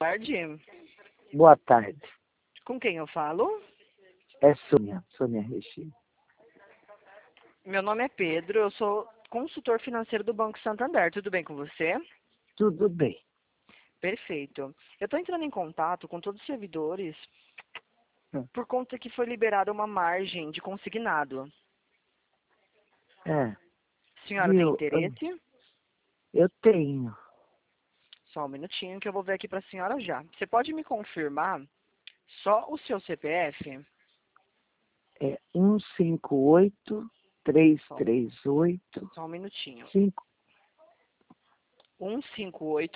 Tarde. Boa tarde. Com quem eu falo? É Sônia Regina. Meu nome é Pedro, eu sou consultor financeiro do Banco Santander. Tudo bem com você? Tudo bem. Perfeito. Eu estou entrando em contato com todos os servidores Hum. por conta que foi liberada uma margem de consignado. É, A senhora tem viu? interesse? Eu tenho. Só um minutinho que eu vou ver aqui para a senhora já. Você pode me confirmar só o seu CPF? É 158-338-5. Só um minutinho. 158.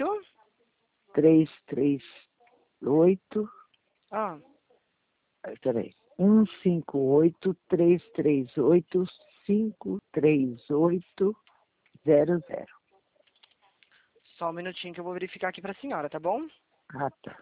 338. Ah, Peraí. 158-338-538-00. só um minutinho que eu vou verificar aqui para a senhora, tá bom? Ah, tá.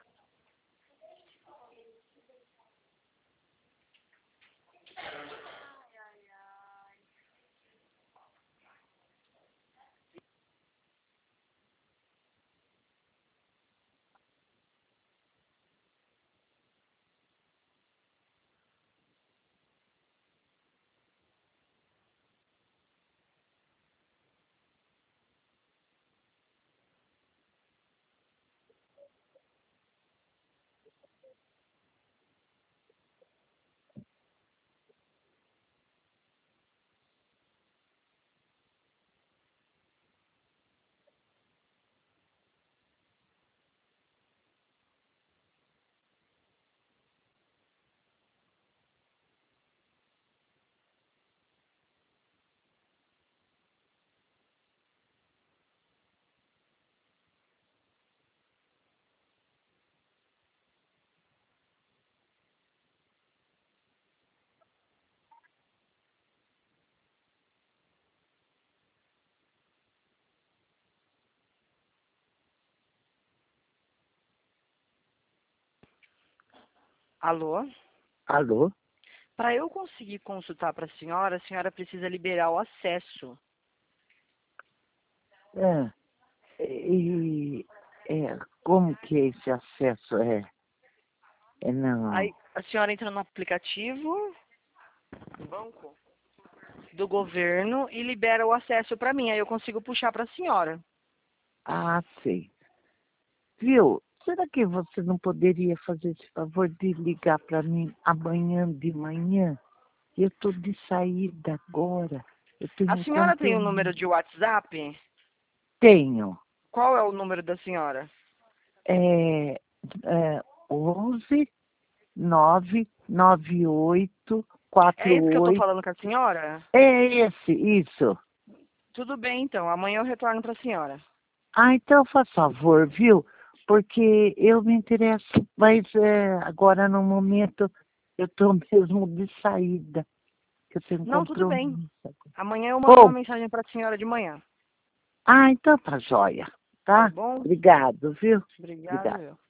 Alô? Alô? Para eu conseguir consultar para a senhora precisa liberar o acesso. E como que esse acesso é? Não. Aí a senhora entra no aplicativo do banco do governo e libera o acesso para mim. Aí eu consigo puxar para a senhora. Ah, sei. Viu? Será que você não poderia fazer esse favor de ligar para mim amanhã de manhã? Eu estou de saída agora. Eu tenho A um senhora tem o número compromisso. de WhatsApp? Tenho. Qual é o número da senhora? É, 11 998 É esse que eu tô 48. falando com a senhora? É esse, isso. Tudo bem, então. Amanhã eu retorno para a senhora. Ah, então faz favor, viu? Porque eu me interesso, mas agora no momento eu estou mesmo de saída. Eu tenho um Não, tudo bem. compromisso. Amanhã eu mando uma Bom, mensagem para a senhora de manhã. então tá joia, Tá tá? bom? Obrigado, viu? Obrigado, Obrigado. eu.